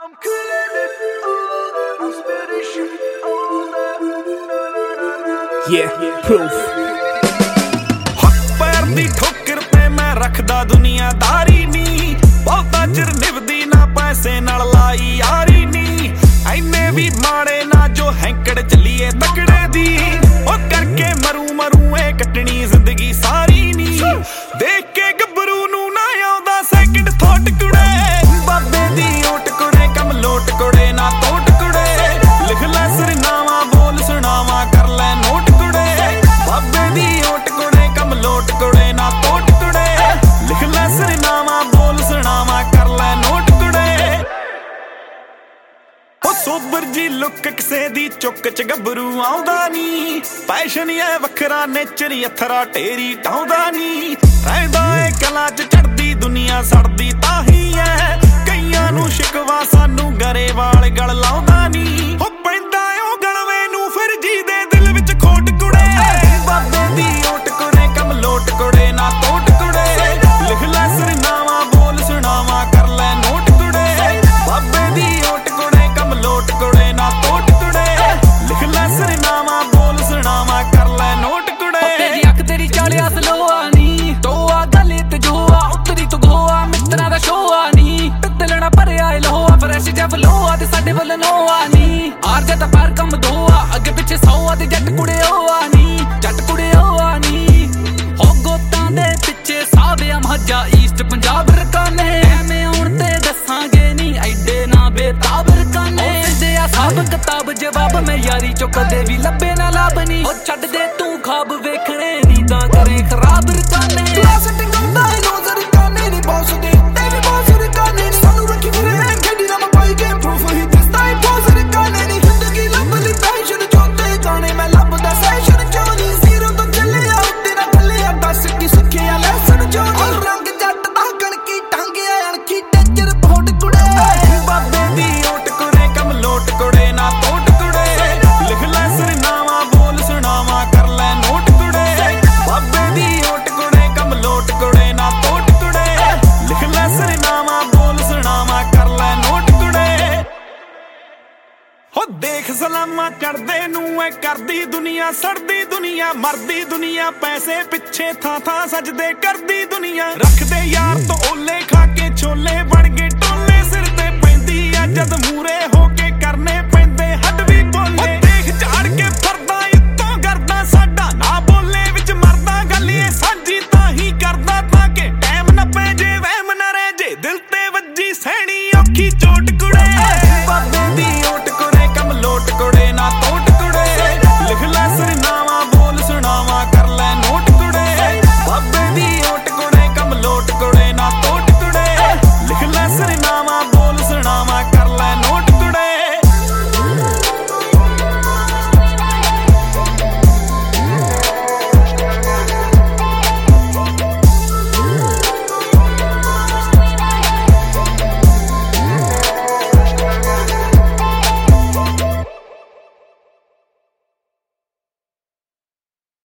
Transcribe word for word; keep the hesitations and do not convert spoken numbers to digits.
Yeah, proof. पैर दी ठोकर पे मैं रखदा दुनियादारी नी, बहुता चिर निभदी ना पैसे नाल लाई यारी नी। ऐने भी माड़े ना जो हैंकड़ चलिए तकड़े दी, ओ करके मरू मरू ए कटनी जिंदगी सारी नी। देख के गबरू नू ना आउंदा सैकंड थॉट कुड़े, बाबे दी ओट कुड़े कम लोट कुड़े ना तोट कुड़े। लिख लै सरनामा बोल सुनावा कर लै नोट कुड़े, बाबे दी ओट कुड़े कम लोट कुड़े ना तोट कुड़े। लिख लै सरनामा बोल सुनावा कर लै नोट कुड़े। ओ सोबर जी लुक किसे दी चुक च गबरू आउंदा नी, पैशन ऐ वखरा नेचर अथरा ढेरी ढाउंदा नी। रहिंदा ए कला च चढ़दी दुनिया सड़दी ताही ऐ, कईयां नू शिकवा सानू गरेवाल गल लाउंदा नी। हो पैंदा ओ गलवे नू फिर जी दे दिल विच खोट कुड़े, बाबे दी ओट कुड़े कम लोट कुड़े ना तोट कुड़े। लिख लै सरनामा बोल सुनावा कर लै नोट कुड़े, बाबे दी ओट कुड़े कम लोट कुड़े ना तोट कुड़े। लिख लै सरनामा बोल सुनावा कर लै नोट कुड़े। तेरी अख तेरी चालिया सलोआ नी, तोआ गले ते जोआ उतरी तू गोआ मित्रा दा शोआ नी। पित्तलना भरिया लोआ फ्रैश जा फलोआ ते साडे वल नोआ नी। आर जा ता पैर कम दोआ अगे पिछे सौआ ते जट कुड़े ओआ नी, जट कुड़े ओआ नी। हो गोतां दे पिछे साविया मजा ईस्ट पंजाब रकाने, एवें हुण ते दसांगे नी ऐडे ना बेताब रकाने। दे आ सब किताब जवाब मैं यारी चो कदे भी लब्बे ना लाभ नी। ओ छड्ड दे तू ख्वाब वेखणे नींदा करे खराब रकाने। देख सलामा चढ़दे नू ऐ करदी दुनिया, सड़दी दुनिया मरदी दुनिया। पैसे पिछे थां थां सजदे करदी दुनिया, रखदे यार तो ओले खा के छोले बन गए टोले। सिर ते पैंदी आ जद मूरे होके करने पैंदे हड भी बोले। देख झाड़ के फरदा इत्तों करदा साडा ना बोले विच मरदा गलिए सांझी ताही करदा तां के टैम ना पै जे वहम ना रह जे दिल ते वज्जी सैनी औखी चोट कुड़े।